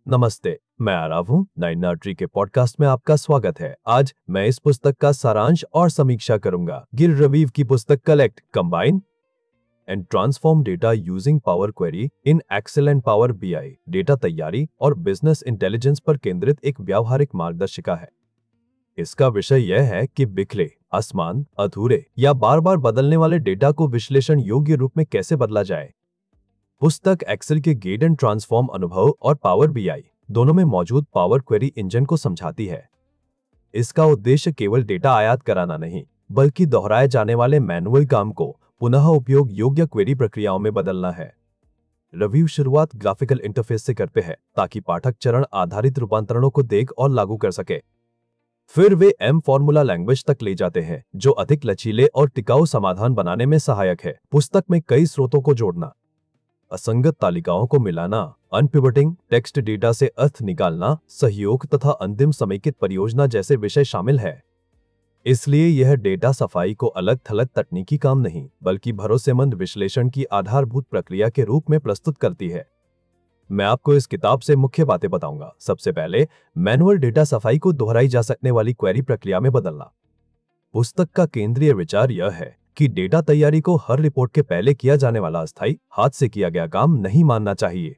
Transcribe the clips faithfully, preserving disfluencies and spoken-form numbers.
नमस्ते, मैं आरव हूँ। नई नर्सरी के पॉडकास्ट में आपका स्वागत है। आज मैं इस पुस्तक का सारांश और समीक्षा करूंगा। गिल रवीव की पुस्तक collect, combine and transform data using power query in Excel and power BI. Data तैयारी और बिजनेस इंटेलिजेंस पर केंद्रित एक व्यावहारिक मार्गदर्शिका है। इसका विषय यह है कि बिखरे, असमान, अधूरे या बार बार बदलने वाले डेटा को विश्लेषण योग्य रूप में कैसे बदला जाए। पुस्तक एक्सेल के गेट एंड ट्रांसफॉर्म अनुभव और पावर बीआई दोनों में मौजूद पावर क्वेरी इंजन को समझाती है। इसका उद्देश्य केवल डेटा आयात कराना नहीं, बल्कि दोहराए जाने वाले मैनुअल काम को पुनः उपयोग योग्य क्वेरी प्रक्रियाओं में बदलना है। रिव्यू शुरुआत ग्राफिकल इंटरफेस से करते हैं ताकि पाठक चरण आधारित रूपांतरणों को देख और लागू कर सके। फिर वे एम फॉर्मूला लैंग्वेज तक ले जाते हैं, जो अधिक लचीले और टिकाऊ समाधान बनाने में सहायक है। पुस्तक में कई स्रोतों को जोड़ना, असंगत तालिकाओं को मिलाना, अनपिवटिंग टेक्स्ट डेटा से अर्थ निकालना, सहयोग तथा अंतिम समेकित परियोजना जैसे विषय शामिल है। इसलिए यह डेटा सफाई को अलग थलग तकनीकी काम नहीं, बल्कि भरोसेमंद विश्लेषण की आधारभूत प्रक्रिया के रूप में प्रस्तुत करती है। मैं आपको इस किताब से मुख्य बातें बताऊंगा। सबसे पहले, मैनुअल डेटा सफाई को दोहराई जा सकने वाली क्वेरी प्रक्रिया में बदलना। पुस्तक का केंद्रीय विचार यह है कि डेटा तैयारी को हर रिपोर्ट के पहले किया जाने वाला अस्थायी, हाथ से किया गया काम नहीं मानना चाहिए।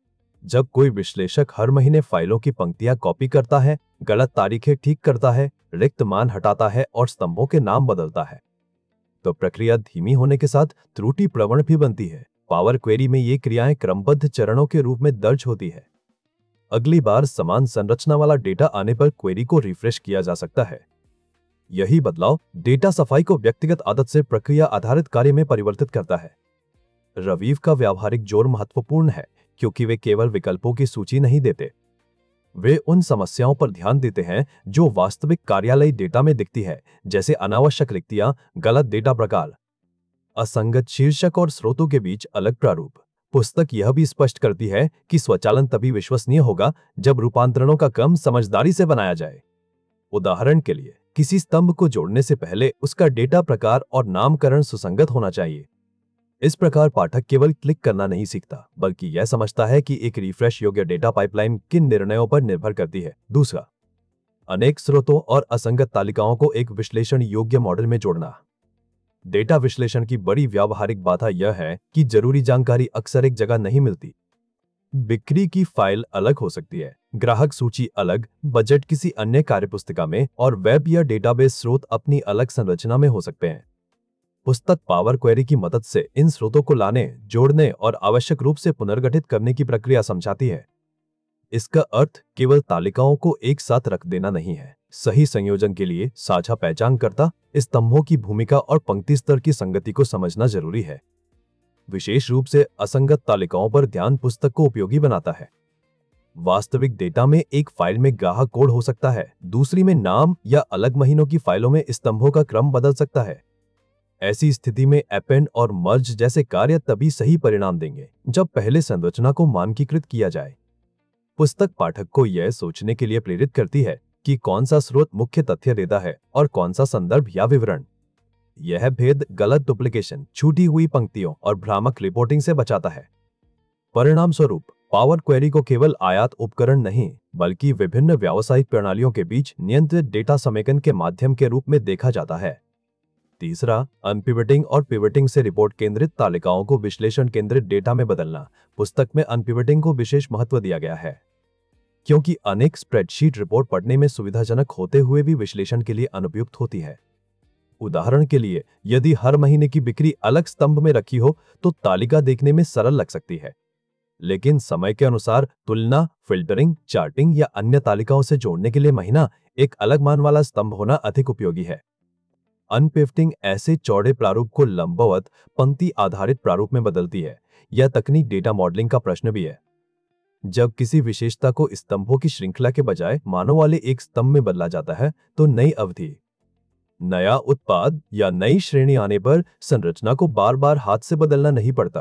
जब कोई विश्लेषक हर महीने फाइलों की पंक्तियां कॉपी करता है, गलत तारीखें ठीक करता है, रिक्त मान हटाता है और स्तंभों के नाम बदलता है, तो प्रक्रिया धीमी होने के साथ त्रुटि प्रवण भी बनती है। पावर क्वेरी में ये क्रियाएं क्रमबद्ध चरणों के रूप में दर्ज होती है। अगली बार समान संरचना वाला डेटा आने पर क्वेरी को रिफ्रेश किया जा सकता है। यही बदलाव डेटा सफाई को व्यक्तिगत आदत से प्रक्रिया आधारित कार्य में परिवर्तित करता है। रवीव का व्यावहारिक जोर महत्वपूर्ण है, क्योंकि वे केवल विकल्पों की सूची नहीं देते। वे उन समस्याओं पर ध्यान देते हैं जो वास्तविक कार्यालयी डेटा में दिखती है, जैसे अनावश्यक रिक्तियां, गलत डेटा प्रकार, असंगत शीर्षक और स्रोतों के बीच अलग प्रारूप। पुस्तक यह भी स्पष्ट करती है कि स्वचालन तभी विश्वसनीय होगा जब रूपांतरणों का क्रम समझदारी से बनाया जाए। उदाहरण के लिए, किसी स्तंभ को जोड़ने से पहले उसका डेटा प्रकार और नामकरण सुसंगत होना चाहिए। इस प्रकार पाठक केवल क्लिक करना नहीं सीखता, बल्कि यह समझता है कि एक रिफ्रेश योग्य डेटा पाइपलाइन किन निर्णयों पर निर्भर करती है। दूसरा, अनेक स्रोतों और असंगत तालिकाओं को एक विश्लेषण योग्य मॉडल में जोड़ना। डेटा विश्लेषण की बड़ी व्यावहारिक बाधा यह है कि जरूरी जानकारी अक्सर एक जगह नहीं मिलती। बिक्री की फाइल अलग हो सकती है, ग्राहक सूची अलग, बजट किसी अन्य कार्यपुस्तिका में और वेब या डेटाबेस स्रोत अपनी अलग संरचना में हो सकते हैं। पुस्तक पावर क्वेरी की मदद से इन स्रोतों को लाने, जोड़ने और आवश्यक रूप से पुनर्गठित करने की प्रक्रिया समझाती है। इसका अर्थ केवल तालिकाओं को एक साथ रख देना नहीं है। सही संयोजन के लिए साझा पहचानकर्ता, स्तंभों की भूमिका और पंक्ति स्तर की संगति को समझना जरूरी है। विशेष रूप से असंगत तालिकाओं पर ध्यान पुस्तक को उपयोगी बनाता है। वास्तविक डेटा में एक फाइल में ग्राहक कोड हो सकता है, दूसरी में नाम, या अलग महीनों की फाइलों में स्तंभों का क्रम बदल सकता है। ऐसी स्थिति में अपेंड और मर्ज जैसे कार्य तभी सही परिणाम देंगे जब पहले संरचना को मानकीकृत किया जाए। पुस्तक पाठक को यह सोचने के लिए प्रेरित करती है कि कौन सा स्रोत मुख्य तथ्य देता है और कौन सा संदर्भ या विवरण। यह भेद गलत डुप्लीकेशन, छूटी हुई पंक्तियों और भ्रामक रिपोर्टिंग से बचाता है। परिणाम स्वरूप पावर क्वेरी को केवल आयात उपकरण नहीं, बल्कि विभिन्न व्यावसायिक प्रणालियों के बीच नियंत्रित डेटा समेकन के माध्यम के रूप में देखा जाता है। तीसरा, अनपिवटिंग और पिवटिंग से रिपोर्ट केंद्रित तालिकाओं को विश्लेषण केंद्रित डेटा में बदलना। पुस्तक में अनपिवटिंग को विशेष महत्व दिया गया है, क्योंकि अनेक स्प्रेडशीट रिपोर्ट पढ़ने में सुविधाजनक होते हुए भी विश्लेषण के लिए अनुपयुक्त होती है। उदाहरण के लिए, यदि हर महीने की बिक्री अलग स्तंभ में रखी हो तो तालिका देखने में सरल लग सकती है, लेकिन समय के अनुसार तुलना, फिल्टरिंग, चार्टिंग या अन्य तालिकाओं से जोड़ने के लिए महीना एक अलग मान वाला स्तंभ होना अधिक उपयोगी है। अनपिवटिंग ऐसे चौड़े प्रारूप को लंबवत, पंक्ति आधारित प्रारूप में बदलती है। यह तकनीक डेटा मॉडलिंग का प्रश्न भी है। जब किसी विशेषता को स्तंभों की श्रृंखला के बजाय मानों वाले एक स्तंभ में बदला जाता है, तो नई अवधि, नया उत्पाद या नई श्रेणी आने पर संरचना को बार बार हाथ से बदलना नहीं पड़ता।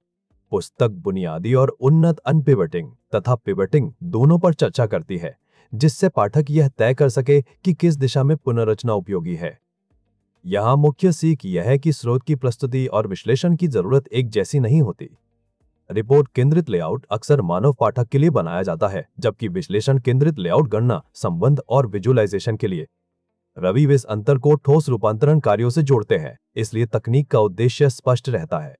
पुस्तक बुनियादी और उन्नत अनपिवटिंग तथा पिवटिंग दोनों पर चर्चा करती है, जिससे पाठक यह तय कर सके कि किस दिशा में पुनर्रचना उपयोगी है। यहाँ मुख्य सीख यह है कि स्रोत की प्रस्तुति और विश्लेषण की जरूरत एक जैसी नहीं होती। रिपोर्ट केंद्रित लेआउट अक्सर मानव पाठक के लिए बनाया जाता है, जबकि विश्लेषण केंद्रित लेआउट गणना, संबंध और विजुअलाइजेशन के लिए। रवि इस अंतर को ठोस रूपांतरण कार्यों से जोड़ते हैं, इसलिए तकनीक का उद्देश्य स्पष्ट रहता है।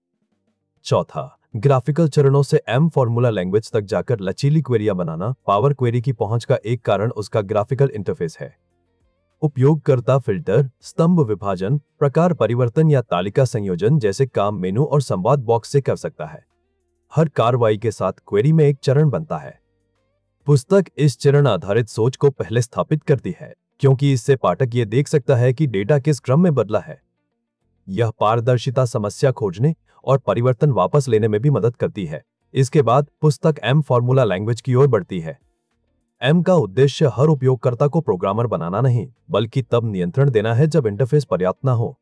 चौथा, ग्राफिकल चरणों से एम फॉर्मूला लैंग्वेज तक जाकर लचीली क्वेरियां बनाना। पावर क्वेरी की पहुंच का एक कारण उसका ग्राफिकल इंटरफेस है। उपयोगकर्ता फिल्टर, स्तंभ विभाजन, प्रकार परिवर्तन या तालिका संयोजन जैसे काम मेनू और संवाद बॉक्स से कर सकता है। हर कार्रवाई के साथ क्वेरी में एक चरण बनता है। पुस्तक इस चरण आधारित सोच को पहले स्थापित करती है, क्योंकि इससे पाठक ये देख सकता है कि डेटा किस क्रम में बदला है। यह पारदर्शिता समस्या खोजने और परिवर्तन वापस लेने में भी मदद करती है। इसके बाद पुस्तक एम फॉर्मूला लैंग्वेज की ओर बढ़ती है। एम का उद्देश्य हर उपयोगकर्ता को प्रोग्रामर बनाना नहीं, बल्कि तब नियंत्रण देना है जब इंटरफेस पर्याप्त न हो।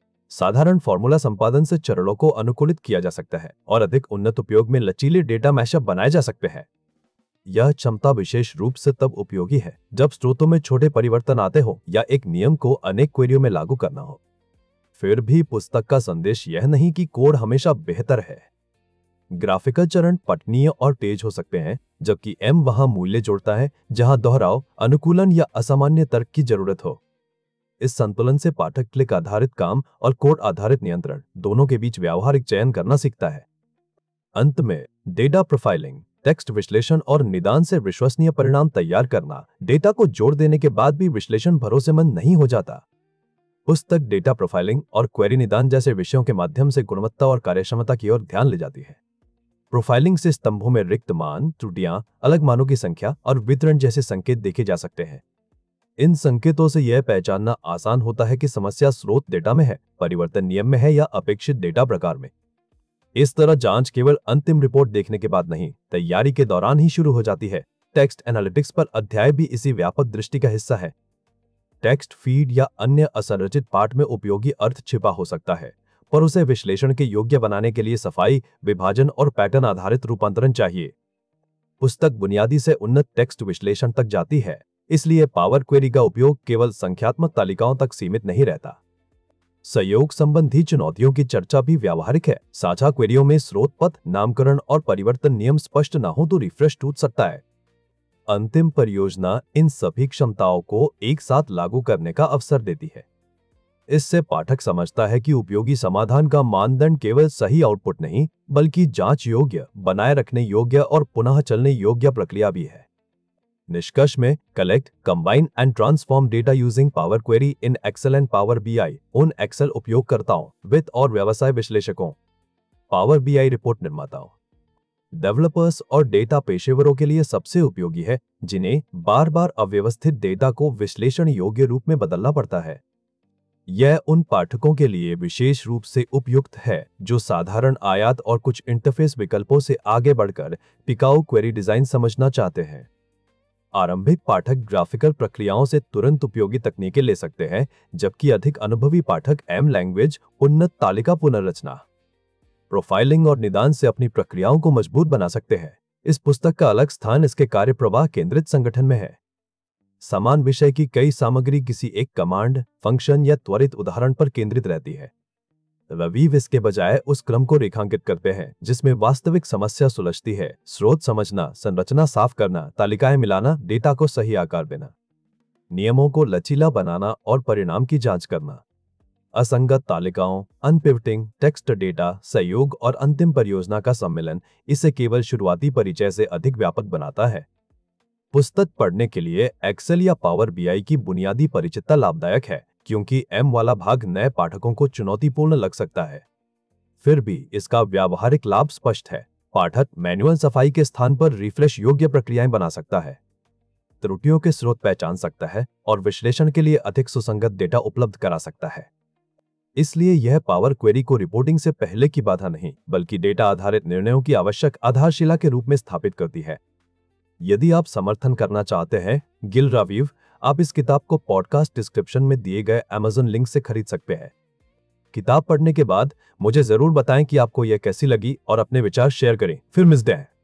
साधारण फॉर्मूला संपादन से चरणों को अनुकूलित किया जा सकता है और अधिक उन्नत उपयोग में लचीले डेटा मैशअप बनाए जा सकते हैं। यह क्षमता विशेष रूप से तब उपयोगी है जब स्रोतों में छोटे परिवर्तन आते हो या एक नियम को अनेक क्वेरियों में लागू करना हो। फिर भी पुस्तक का संदेश यह नहीं कि कोड हमेशा बेहतर है। ग्राफिकल चरण पठनीय और तेज हो सकते हैं, जबकि एम वहां मूल्य जोड़ता है जहां दोहराव, अनुकूलन या असामान्य तर्क की जरूरत हो। इस संतुलन से पाठक क्लिक आधारित काम और कोड आधारित नियंत्रण दोनों के बीच व्यावहारिक चयन करना सीखता है। अंत में, डेटा प्रोफाइलिंग, टेक्स्ट विश्लेषण और निदान से विश्वसनीय परिणाम तैयार करना। डेटा को जोड़ देने के बाद भी विश्लेषण भरोसेमंद नहीं हो जाता। पुस्तक डेटा प्रोफाइलिंग और क्वेरी निदान जैसे विषयों के माध्यम से गुणवत्ता और कार्यक्षमता की ओर ध्यान ले जाती है। प्रोफाइलिंग से स्तंभों में रिक्त मान, त्रुटियां, अलग मानों की संख्या और वितरण जैसे संकेत देखे जा सकते हैं। इन संकेतों से यह पहचानना आसान होता है कि समस्या स्रोत डेटा में है, परिवर्तन नियम में है या अपेक्षित डेटा प्रकार में। इस तरह जांच केवल अंतिम रिपोर्ट देखने के बाद नहीं, तैयारी के दौरान ही शुरू हो जाती है। टेक्स्ट एनालिटिक्स पर अध्याय भी इसी व्यापक दृष्टि का हिस्सा है। टेक्स्ट फीड या अन्य असंरचित पाठ में उपयोगी अर्थ छिपा हो सकता है, पर उसे विश्लेषण के योग्य बनाने के लिए सफाई, विभाजन और पैटर्न आधारित रूपांतरण चाहिए। पुस्तक बुनियादी से उन्नत टेक्स्ट विश्लेषण तक जाती है, इसलिए पावर क्वेरी का उपयोग केवल संख्यात्मक तालिकाओं तक सीमित नहीं रहता। सहयोग संबंधी चुनौतियों की चर्चा भी व्यावहारिक है। साझा क्वेरियों में स्रोत पथ, नामकरण और परिवर्तन नियम स्पष्ट न हो तो रिफ्रेश टूट सकता है। अंतिम परियोजना इन सभी क्षमताओं को एक साथ लागू करने का अवसर देती है। इससे पाठक समझता है कि उपयोगी समाधान का मानदंड केवल सही आउटपुट नहीं, बल्कि जांच योग्य, बनाए रखने योग्य और पुनः चलने योग्य प्रक्रिया भी है। निष्कर्ष में, collect, combine and transform data using power query in Excel and power BI उन एक्सेल उपयोगकर्ताओं, वित्त और व्यवसाय विश्लेषकों, पावर बीआई रिपोर्ट निर्माताओं, डेवलपर्स और डेटा पेशेवरों के लिए सबसे उपयोगी है, जिन्हें बार बार अव्यवस्थित डेटा को विश्लेषण योग्य रूप में बदलना पड़ता है। यह उन पाठकों के लिए विशेष रूप से उपयुक्त है जो साधारण आयात और कुछ इंटरफेस विकल्पों से आगे बढ़कर टिकाऊ क्वेरी डिजाइन समझना चाहते हैं। आरंभिक पाठक ग्राफिकल प्रक्रियाओं से तुरंत उपयोगी तकनीकें ले सकते हैं, जबकि अधिक अनुभवी पाठक एम लैंग्वेज, उन्नत तालिका पुनर्रचना, प्रोफाइलिंग और निदान से अपनी प्रक्रियाओं को मजबूत बना सकते हैं। इस पुस्तक का अलग स्थान इसके कार्य प्रवाह केंद्रित संगठन में है। समान विषय की कई सामग्री किसी एक कमांड, फंक्शन या त्वरित उदाहरण पर केंद्रित रहती है। रवि इसके बजाय उस क्रम को रेखांकित करते हैं जिसमें वास्तविक समस्या सुलझती है। स्रोत समझना, संरचना साफ करना, तालिकाएं मिलाना, डेटा को सही आकार देना, नियमों को लचीला बनाना और परिणाम की जांच करना। असंगत तालिकाओं, अनपिवटिंग टेक्स्ट डेटा, सहयोग और अंतिम परियोजना का सम्मिलन इसे केवल शुरुआती परिचय से अधिक व्यापक बनाता है। पुस्तक पढ़ने के लिए एक्सेल या पावर बीआई की बुनियादी परिचितता लाभदायक है, क्योंकि एम वाला भाग नए पाठकों को चुनौतीपूर्ण लग सकता है। फिर भी इसका व्यावहारिक लाभ स्पष्ट है। पाठक मैनुअल सफाई के स्थान पर रिफ्रेश योग्य प्रक्रियाएं बना सकता है, त्रुटियों के स्रोत पहचान सकता है और विश्लेषण के लिए अधिक सुसंगत डेटा उपलब्ध करा सकता है। इसलिए यह पावर क्वेरी को रिपोर्टिंग से पहले की बाधा नहीं, बल्कि डेटा आधारित निर्णयों की आवश्यक आधारशिला के रूप में स्थापित करती है। यदि आप समर्थन करना चाहते हैं गिल रवीव, आप इस किताब को पॉडकास्ट डिस्क्रिप्शन में दिए गए अमेज़न लिंक से खरीद सकते हैं। किताब पढ़ने के बाद मुझे जरूर बताएं कि आपको यह कैसी लगी और अपने विचार शेयर करें। फिर मिलते हैं।